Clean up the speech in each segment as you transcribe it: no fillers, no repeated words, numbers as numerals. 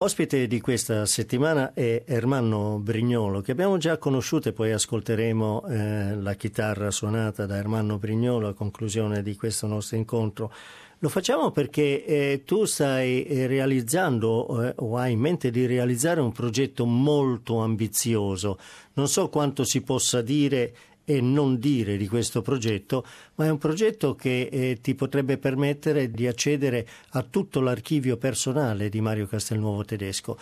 Ospite di questa settimana è Ermanno Brignolo, che abbiamo già conosciuto, e poi ascolteremo la chitarra suonata da Ermanno Brignolo a conclusione di questo nostro incontro. Lo facciamo perché tu stai realizzando o hai in mente di realizzare un progetto molto ambizioso. Non so quanto si possa dire e non dire di questo progetto, ma è un progetto che ti potrebbe permettere di accedere a tutto l'archivio personale di Mario Castelnuovo Tedesco.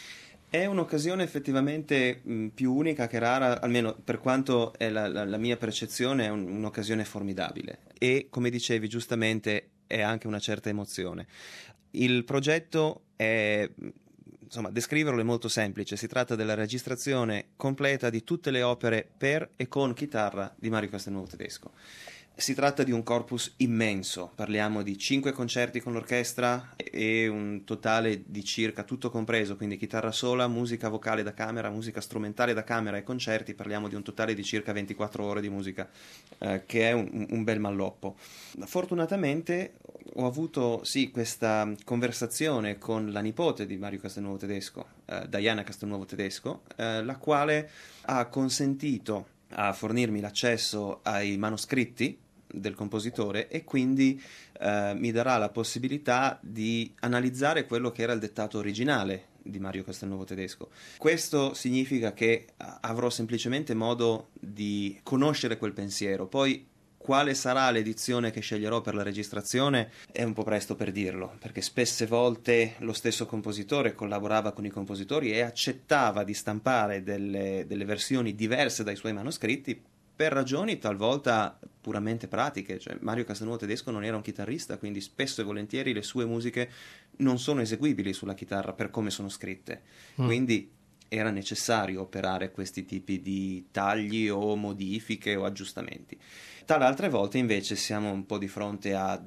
È un'occasione effettivamente più unica che rara, almeno per quanto è la mia percezione, è un'occasione formidabile e, come dicevi giustamente, è anche una certa emozione. Il progetto è... Insomma, descriverlo è molto semplice, si tratta della registrazione completa di tutte le opere per e con chitarra di Mario Castelnuovo Tedesco. Si tratta di un corpus immenso, parliamo di 5 concerti con l'orchestra e un totale di circa, tutto compreso, quindi chitarra sola, musica vocale da camera, musica strumentale da camera e concerti, parliamo di un totale di circa 24 ore di musica, che è un bel malloppo. Fortunatamente ho avuto sì questa conversazione con la nipote di Mario Castelnuovo Tedesco, Diana Castelnuovo Tedesco, la quale ha consentito a fornirmi l'accesso ai manoscritti del compositore e quindi mi darà la possibilità di analizzare quello che era il dettato originale di Mario Castelnuovo Tedesco. Questo significa che avrò semplicemente modo di conoscere quel pensiero. Poi quale sarà l'edizione che sceglierò per la registrazione è un po' presto per dirlo, perché spesse volte lo stesso compositore collaborava con i compositori e accettava di stampare delle versioni diverse dai suoi manoscritti per ragioni talvolta puramente pratiche. Cioè, Mario Castelnuovo Tedesco non era un chitarrista, quindi spesso e volentieri le sue musiche non sono eseguibili sulla chitarra per come sono scritte. Quindi era necessario operare questi tipi di tagli o modifiche o aggiustamenti. Tale altre volte invece siamo un po' di fronte a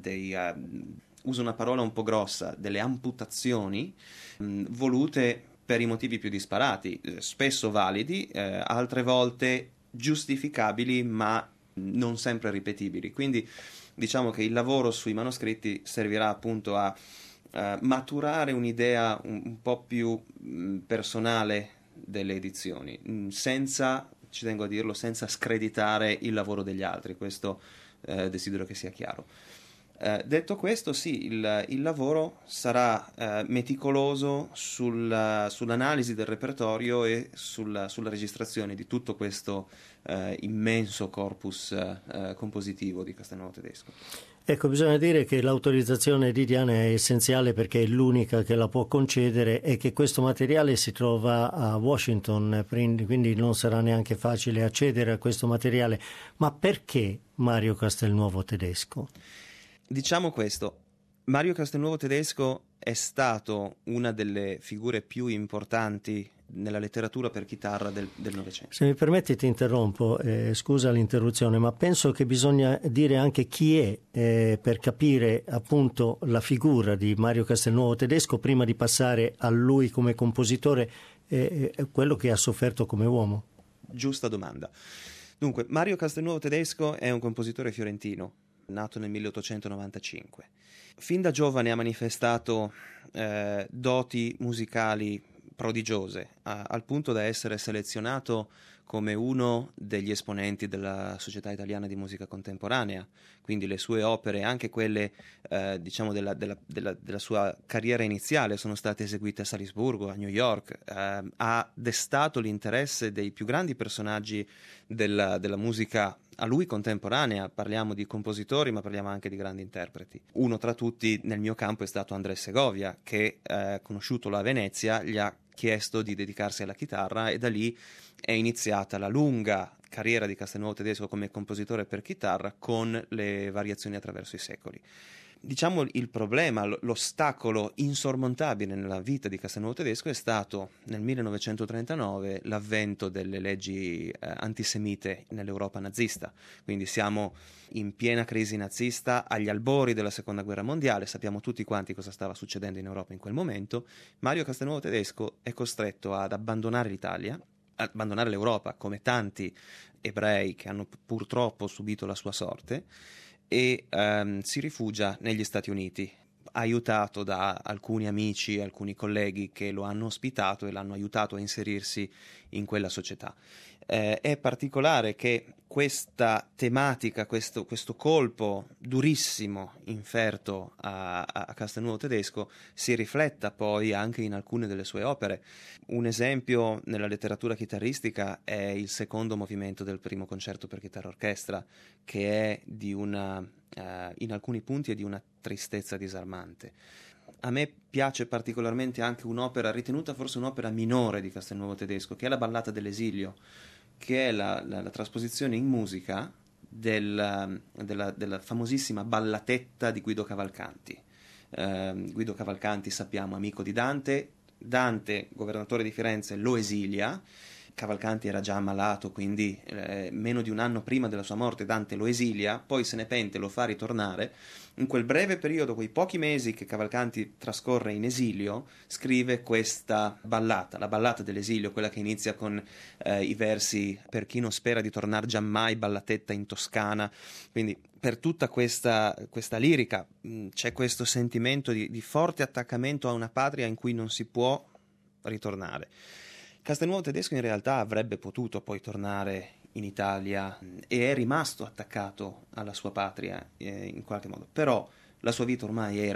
uso una parola un po' grossa, delle amputazioni volute per i motivi più disparati, spesso validi, altre volte giustificabili ma non sempre ripetibili. Quindi diciamo che il lavoro sui manoscritti servirà appunto a maturare un'idea un po' più personale delle edizioni, senza, ci tengo a dirlo, senza screditare il lavoro degli altri. Questo desidero che sia chiaro. Detto questo, sì, il lavoro sarà meticoloso sull'analisi del repertorio e sulla registrazione di tutto questo immenso corpus compositivo di Castelnuovo Tedesco. Ecco, bisogna dire che l'autorizzazione di Diana è essenziale perché è l'unica che la può concedere e che questo materiale si trova a Washington, quindi non sarà neanche facile accedere a questo materiale. Ma perché Mario Castelnuovo Tedesco? Diciamo questo, Mario Castelnuovo Tedesco è stato una delle figure più importanti nella letteratura per chitarra del Novecento. Se mi permetti ti interrompo, scusa l'interruzione, ma penso che bisogna dire anche chi è per capire appunto la figura di Mario Castelnuovo Tedesco prima di passare a lui come compositore e quello che ha sofferto come uomo. Giusta domanda. Dunque, Mario Castelnuovo Tedesco è un compositore fiorentino, nato nel 1895. Fin da giovane ha manifestato doti musicali prodigiose, al punto da essere selezionato come uno degli esponenti della Società Italiana di Musica Contemporanea. Quindi le sue opere, anche quelle diciamo della sua carriera iniziale, sono state eseguite a Salisburgo, a New York. Ha destato l'interesse dei più grandi personaggi della musica a lui contemporanea. Parliamo di compositori, ma parliamo anche di grandi interpreti. Uno tra tutti nel mio campo è stato André Segovia, che conosciutolo a Venezia gli ha chiesto di dedicarsi alla chitarra e da lì è iniziata la lunga carriera di Castelnuovo Tedesco come compositore per chitarra, con le variazioni attraverso i secoli. Diciamo il problema, l'ostacolo insormontabile nella vita di Castelnuovo Tedesco è stato nel 1939 l'avvento delle leggi antisemite nell'Europa nazista. Quindi siamo in piena crisi nazista, agli albori della Seconda Guerra Mondiale, sappiamo tutti quanti cosa stava succedendo in Europa in quel momento. Mario Castelnuovo Tedesco è costretto ad abbandonare l'Italia, abbandonare l'Europa, come tanti ebrei che hanno purtroppo subito la sua sorte, e si rifugia negli Stati Uniti. aiutato da alcuni amici, alcuni colleghi che lo hanno ospitato e l'hanno aiutato a inserirsi in quella società. È particolare che questa tematica, questo colpo durissimo inferto a Castelnuovo Tedesco si rifletta poi anche in alcune delle sue opere. Un esempio nella letteratura chitarristica è il secondo movimento del primo concerto per chitarra orchestra, che è di in alcuni punti è di una tristezza disarmante. A me piace particolarmente anche un'opera ritenuta forse un'opera minore di Castelnuovo Tedesco, che è la Ballata dell'esilio, che è la trasposizione in musica della famosissima ballatetta di Guido Cavalcanti. Guido Cavalcanti, sappiamo, amico di Dante. Dante, governatore di Firenze, lo esilia. Cavalcanti era già ammalato, quindi meno di un anno prima della sua morte Dante lo esilia, poi se ne pente, lo fa ritornare. In quel breve periodo, quei pochi mesi che Cavalcanti trascorre in esilio, scrive questa ballata, la ballata dell'esilio, quella che inizia con i versi «Per chi non spera di tornar giammai, ballatetta in Toscana». Quindi per tutta questa lirica c'è questo sentimento di forte attaccamento a una patria in cui non si può ritornare. Castelnuovo Tedesco in realtà avrebbe potuto poi tornare in Italia e è rimasto attaccato alla sua patria in qualche modo, però la sua vita ormai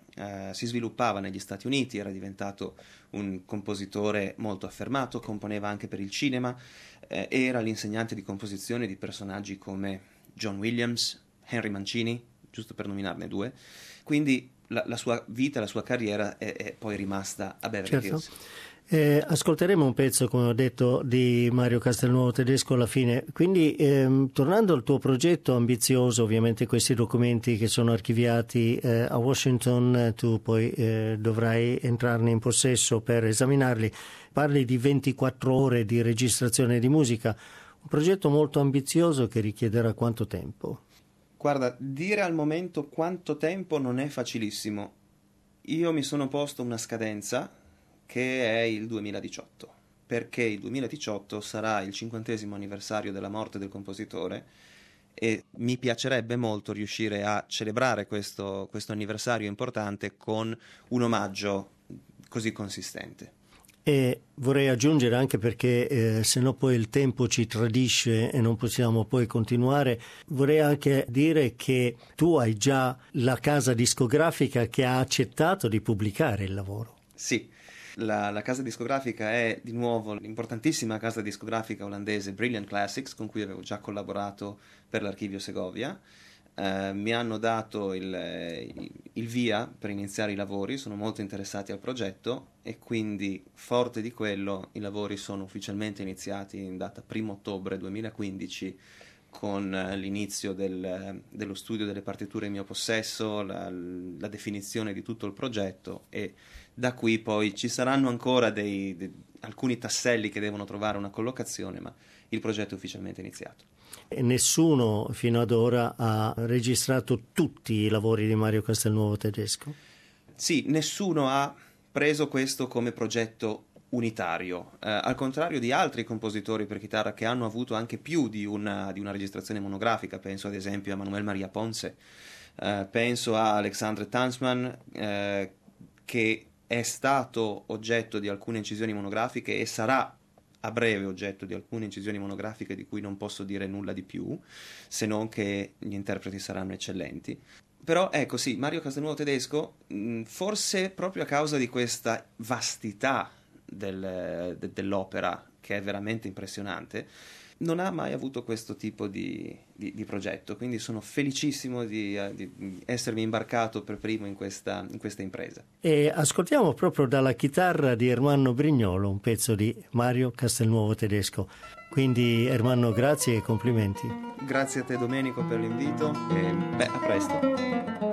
si sviluppava negli Stati Uniti, era diventato un compositore molto affermato, componeva anche per il cinema, era l'insegnante di composizione di personaggi come John Williams, Henry Mancini, giusto per nominarne due, quindi la sua vita, la sua carriera è poi rimasta a Beverly Hills. Ascolteremo un pezzo, come ho detto, di Mario Castelnuovo Tedesco alla fine. Quindi, tornando al tuo progetto ambizioso, ovviamente questi documenti che sono archiviati a Washington, tu poi dovrai entrarne in possesso per esaminarli. Parli di 24 ore di registrazione di musica, un progetto molto ambizioso che richiederà quanto tempo? Guarda, dire al momento quanto tempo non è facilissimo. Io mi sono posto una scadenza che è il 2018, perché il 2018 sarà il 50° anniversario della morte del compositore e mi piacerebbe molto riuscire a celebrare questo anniversario importante con un omaggio così consistente. E vorrei aggiungere, anche perché se no poi il tempo ci tradisce e non possiamo poi continuare, vorrei anche dire che tu hai già la casa discografica che ha accettato di pubblicare il lavoro. Sì. La casa discografica è di nuovo l'importantissima casa discografica olandese Brilliant Classics, con cui avevo già collaborato per l'Archivio Segovia. Mi hanno dato il via per iniziare i lavori, sono molto interessati al progetto e quindi, forte di quello, i lavori sono ufficialmente iniziati in data 1 ottobre 2015 con l'inizio dello studio delle partiture in mio possesso, la definizione di tutto il progetto, e da qui poi ci saranno ancora alcuni tasselli che devono trovare una collocazione, ma il progetto è ufficialmente iniziato. E nessuno fino ad ora ha registrato tutti i lavori di Mario Castelnuovo Tedesco? Sì, nessuno ha preso questo come progetto unitario, al contrario di altri compositori per chitarra che hanno avuto anche più di una registrazione monografica. Penso ad esempio a Manuel Maria Ponce, penso a Alexandre Tansman, che è stato oggetto di alcune incisioni monografiche e sarà a breve oggetto di alcune incisioni monografiche di cui non posso dire nulla di più, se non che gli interpreti saranno eccellenti. Però ecco, sì, Mario Castelnuovo Tedesco, forse proprio a causa di questa vastità dell'opera, che è veramente impressionante, non ha mai avuto questo tipo di progetto, quindi sono felicissimo di essermi imbarcato per primo in questa impresa. E ascoltiamo proprio dalla chitarra di Ermanno Brignolo un pezzo di Mario Castelnuovo Tedesco. Quindi Ermanno, grazie e complimenti. Grazie a te Domenico per l'invito e a presto.